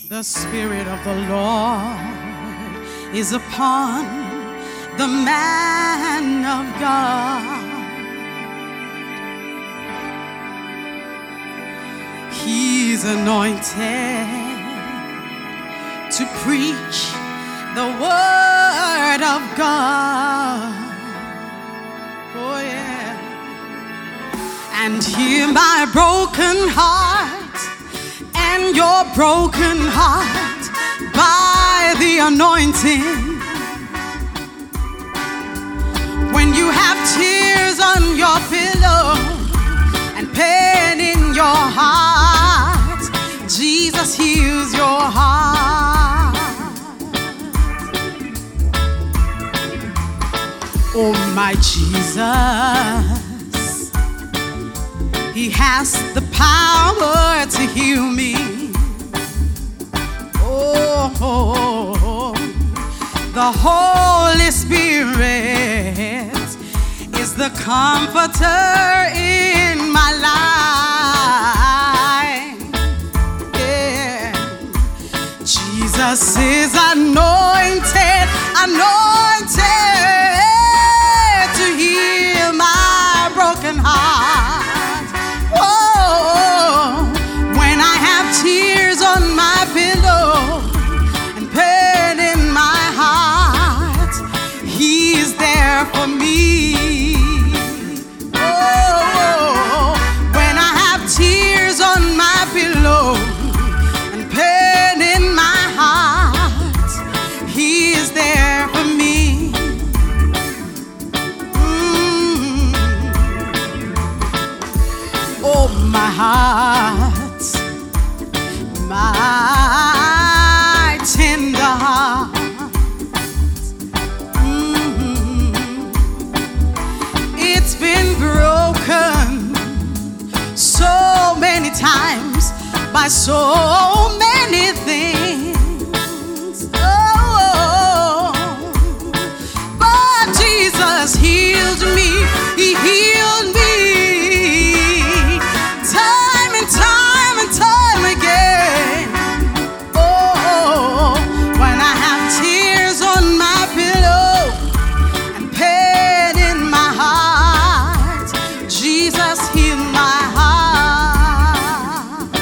The Spirit of the Lord is upon the man of God. He's anointed to preach the word of God. Oh yeah. And hear my broken heart and your broken heart by the anointing. When you have tears on your pillow and pain in your heart, Jesus heals your heart. Oh my Jesus, He has the power to heal me. Oh, the Holy Spirit is the comforter in my life. Yeah. Jesus is anointed to heal my broken heart. Oh, when I have tears on my pillow and pain in my heart, He's there for me. Oh, when I have tears on my pillow and pain in my heart, He is there for me. Oh, my heart, my tender heart. It's been broken so many times by so many things. Oh, but Jesus healed me. He healed me time and time and time again. Oh, when I have tears on my pillow and pain in my heart, Jesus healed my heart.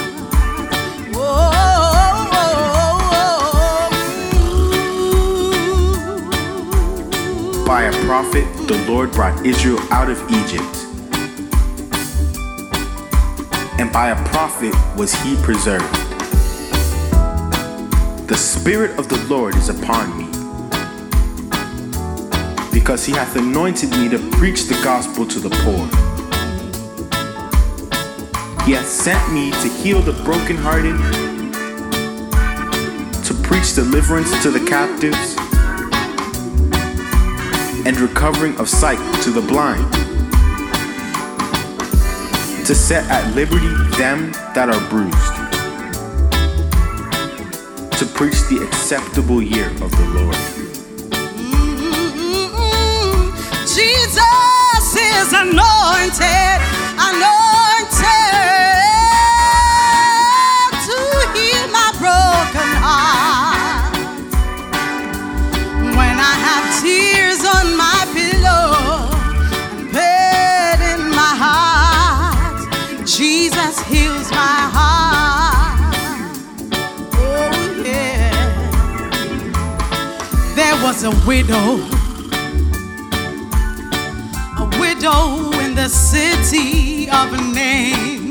By a prophet, the Lord brought Israel out of Egypt, and by a prophet was he preserved. The Spirit of the Lord is upon me, because he hath anointed me to preach the gospel to the poor. He hath sent me to heal the brokenhearted, to preach deliverance to the captives, and recovering of sight to the blind, to set at liberty them that are bruised, to preach the acceptable year of the Lord. Jesus is anointed to heal my broken heart. When I have tears on my pillow and pain in my heart, Jesus heals my heart. Oh yeah. There was a widow in the city of Nain.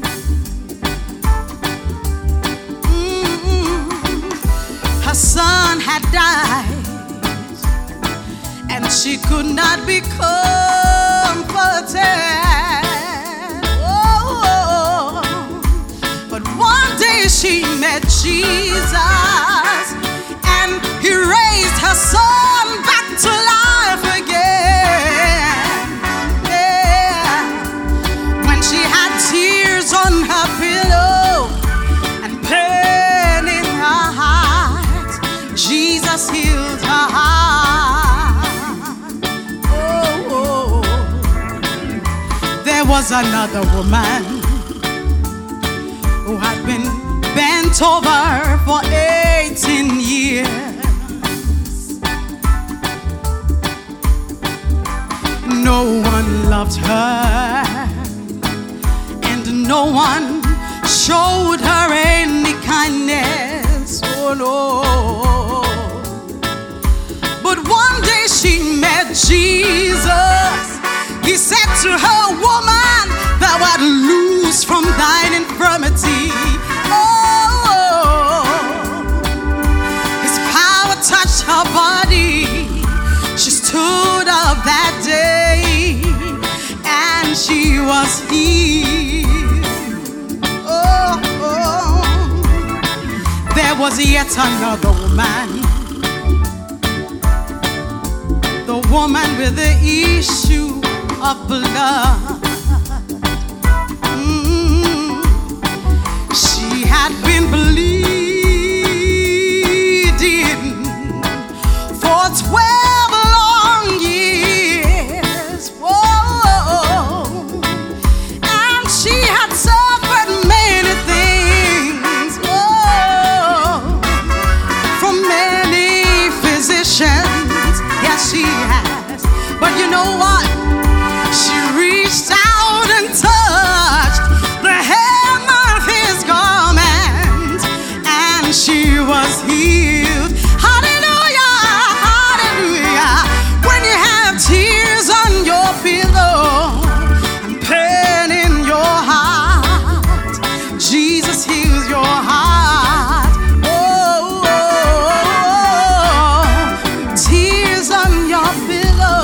Her son had died, and she could not be comforted. Oh, but one day she met Jesus, and he raised her son back to life again. She had tears on her pillow and pain in her heart, Jesus healed her heart. Oh, there was another woman who had been bent over for loved her, and no one showed her any kindness. Oh no. But one day she met Jesus. He said to her, "Woman, thou art loose from thine infirmity." Oh, his power touched her body. She stood up that day, and she was healed. Oh, oh. There was yet another woman, the woman with the issue of blood. She had been bleeding for 12 long years. Whoa. And she had suffered many things, whoa, from many physicians. Yes, she has. But you know what? She reached out and touched the hem of his garment, and she was healed. Hallelujah, hallelujah. When you have tears on your pillow and pain in your heart, Jesus heals your heart. Oh, tears on your pillow,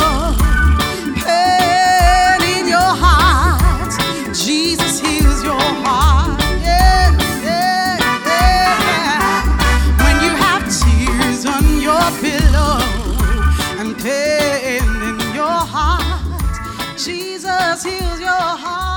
pain in your heart, Jesus heals your heart. Yeah, yeah, yeah. When you have tears on your pillow and pain in your heart, Jesus heals your heart.